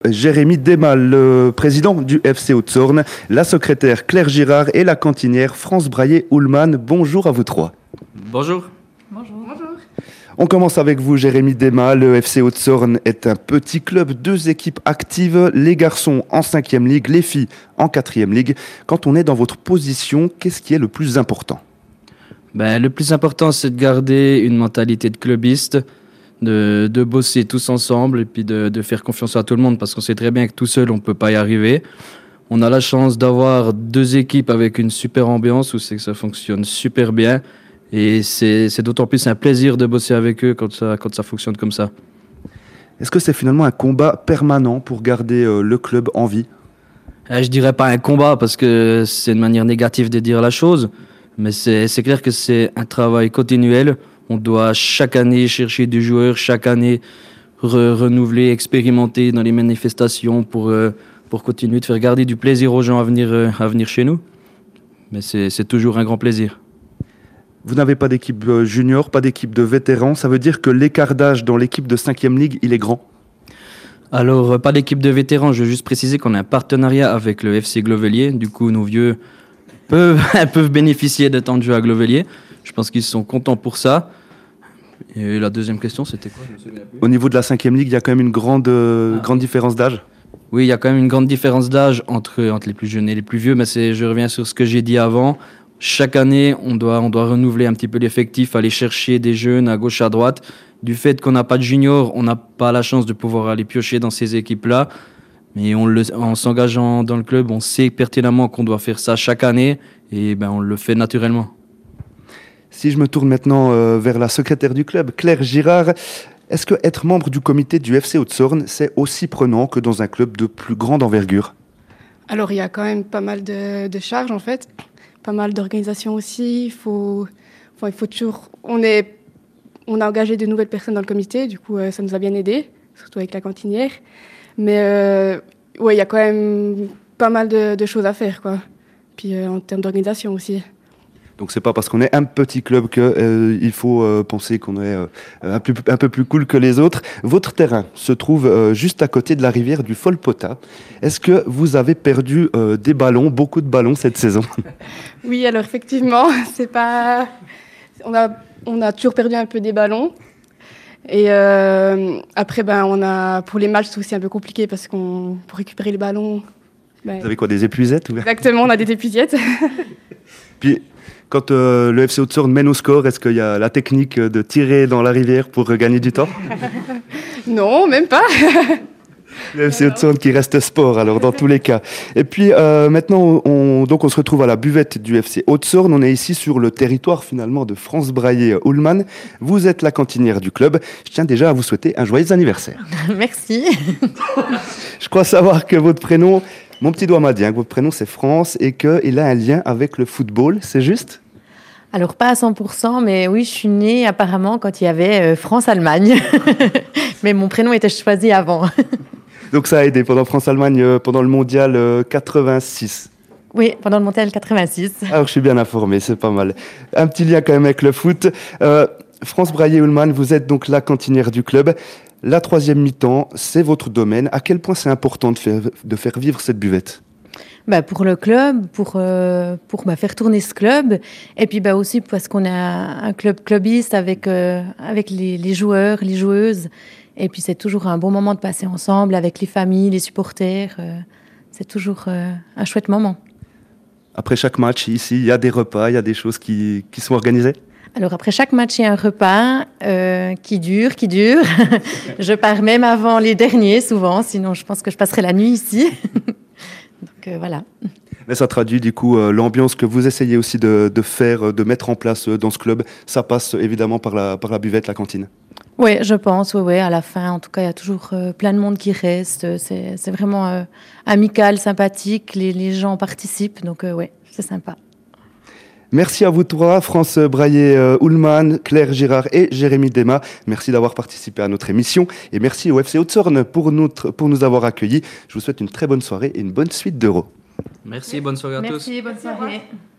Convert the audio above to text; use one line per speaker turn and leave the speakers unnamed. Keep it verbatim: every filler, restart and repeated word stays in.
Jérémy Desmal, le président du F C Haute-Saône, la secrétaire Claire Girard et la cantinière France Braillé-Oulman. Bonjour à vous trois.
Bonjour.
Bonjour. Bonjour.
On commence avec vous, Jérémy Desmal. Le F C Haute-Saône est un petit club, deux équipes actives, les garçons en cinquième ligue, les filles en quatrième ligue. Quand on est dans votre position, qu'est-ce qui est le plus important ?
Ben, le plus important, c'est de garder une mentalité de clubiste, de, de bosser tous ensemble et puis de, de faire confiance à tout le monde parce qu'on sait très bien que tout seul, on ne peut pas y arriver. On a la chance d'avoir deux équipes avec une super ambiance où c'est que ça fonctionne super bien. Et c'est, c'est d'autant plus un plaisir de bosser avec eux quand ça, quand ça fonctionne comme ça.
Est-ce que c'est finalement un combat permanent pour garder euh, le club en vie ?
euh, Je dirais pas un combat parce que c'est une manière négative de dire la chose, mais c'est, c'est clair que c'est un travail continuel. On doit chaque année chercher des joueurs, chaque année re- renouveler, expérimenter dans les manifestations pour, euh, pour continuer de faire garder du plaisir aux gens à venir, euh, à venir chez nous. Mais c'est, c'est toujours un grand plaisir.
Vous n'avez pas d'équipe junior, pas d'équipe de vétérans. Ça veut dire que l'écart d'âge dans l'équipe de cinquième ligue, il est grand ?
Alors, pas d'équipe de vétérans. Je veux juste préciser qu'on a un partenariat avec le F C Glovelier. Du coup, nos vieux peuvent, peuvent bénéficier de temps de jeu à Glovelier. Je pense qu'ils sont contents pour ça. Et la deuxième question, c'était quoi ? Je me souviens plus.
Au niveau de la cinquième ligue, il y a quand même une grande, euh,
Ah.
grande différence d'âge ?
Oui, il y a quand même une grande différence d'âge entre, entre les plus jeunes et les plus vieux. Mais c'est, je reviens sur ce que j'ai dit avant. Chaque année, on doit, on doit renouveler un petit peu l'effectif, aller chercher des jeunes à gauche, à droite. Du fait qu'on n'a pas de juniors, on n'a pas la chance de pouvoir aller piocher dans ces équipes-là. Mais on le, en s'engageant dans le club, on sait pertinemment qu'on doit faire ça chaque année et ben, on le fait naturellement.
Si je me tourne maintenant euh, vers la secrétaire du club, Claire Girard, est-ce que être membre du comité du F C Haute-Saône, c'est aussi prenant que dans un club de plus grande envergure ?
Alors, il y a quand même pas mal de, de charges, en fait. Pas mal d'organisation aussi. Il faut, enfin, il faut toujours... On, est, on a engagé de nouvelles personnes dans le comité. Du coup, euh, ça nous a bien aidé, surtout avec la cantinière. Mais euh, ouais, il y a quand même pas mal de, de choses à faire, quoi. Puis euh, en termes d'organisation aussi.
Donc c'est pas parce qu'on est un petit club qu'il euh, faut euh, penser qu'on est euh, un, plus, un peu plus cool que les autres. Votre terrain se trouve euh, juste à côté de la rivière du Folpota. Est-ce que vous avez perdu euh, des ballons, beaucoup de ballons cette saison ?
Oui, alors effectivement, c'est pas... On a, on a toujours perdu un peu des ballons. Et euh, après, ben, on a... pour les matchs, c'est aussi un peu compliqué parce qu'on pour récupérer les ballons... Ben...
Vous avez quoi, des épuisettes ou...
Exactement, on a des épuisettes.
Puis, quand euh, le F C Haute-Saône mène au score, est-ce qu'il y a la technique de tirer dans la rivière pour euh, gagner du temps ?
Non, même pas.
Le F C Haute-Saône qui reste sport, alors, dans tous les cas. Et puis, euh, maintenant, on, donc, on se retrouve à la buvette du F C Haute-Saône. On est ici sur le territoire, finalement, de France Braillé-Oulman. Vous êtes la cantinière du club. Je tiens déjà à vous souhaiter un joyeux anniversaire.
Merci.
Je crois savoir que votre prénom... Mon petit doigt m'a dit hein, que votre prénom, c'est France et qu'il a un lien avec le football. C'est juste ?
Alors, pas à cent pour cent, mais oui, je suis née apparemment quand il y avait euh, France-Allemagne. Mais mon prénom était choisi avant.
Donc ça a aidé pendant France-Allemagne, euh, pendant le mondial euh, quatre-vingt-six.
Oui, pendant le mondial quatre-vingt-six.
Alors je suis bien informé, c'est pas mal. Un petit lien quand même avec le foot. Euh, France Braillé-Oulman, vous êtes donc la cantinière du club. La troisième mi-temps, c'est votre domaine. À quel point c'est important de faire, de faire vivre cette buvette ?
Bah, pour le club, pour, euh, pour bah, faire tourner ce club. Et puis bah, aussi parce qu'on a un club clubiste avec, euh, avec les, les joueurs, les joueuses. Et puis c'est toujours un bon moment de passer ensemble avec les familles, les supporters. Euh, c'est toujours euh, un chouette moment.
Après chaque match, ici, il y a des repas, il y a des choses qui, qui sont organisées ?
Alors après chaque match, il y a un repas euh, qui dure, qui dure. Je pars même avant les derniers souvent, sinon je pense que je passerai la nuit ici. Donc euh, voilà.
Mais ça traduit du coup euh, l'ambiance que vous essayez aussi de, de faire, de mettre en place euh, dans ce club. Ça passe évidemment par la, par la buvette, la cantine.
Oui, je pense, oui, oui. À la fin, en tout cas, il y a toujours euh, plein de monde qui reste. C'est, c'est vraiment euh, amical, sympathique. Les, les gens participent, donc euh, oui, c'est sympa.
Merci à vous trois, France Braillé-Oulman, Claire Girard et Jérémy Desmal. Merci d'avoir participé à notre émission et merci au F C Haute-Saône pour, notre, pour nous avoir accueillis. Je vous souhaite une très bonne soirée et une bonne suite d'Euro.
Merci, bonne soirée à tous.
Merci, bonne soirée.